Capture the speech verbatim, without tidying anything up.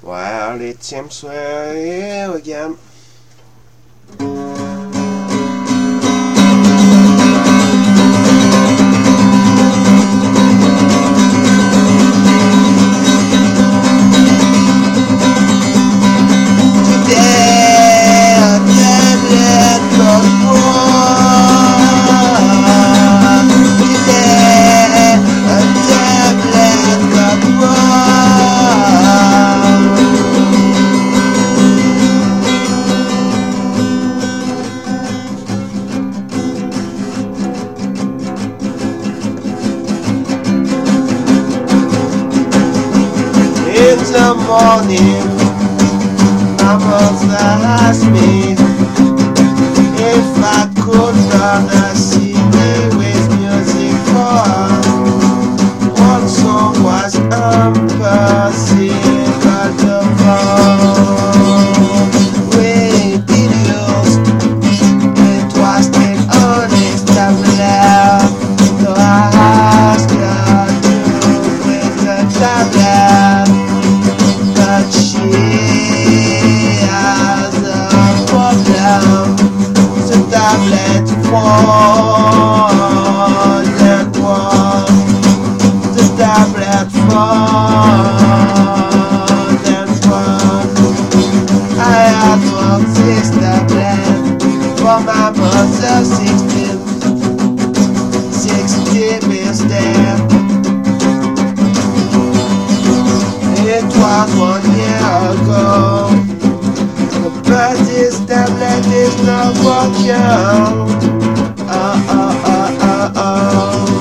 Well, it seems we're here again. In the morning, my mother asked me if I could learn a C D with music for her. One song was Impossible with videos. It was still on his tablet, so I asked her to with the tablet. But she has a problem. The tablet falls and falls. The tablet falls and falls. I had bought this tablet for my mother's sixteen, sixteen instead. It was one year ago, but this tablet is not working. Oh, oh, oh, oh, oh.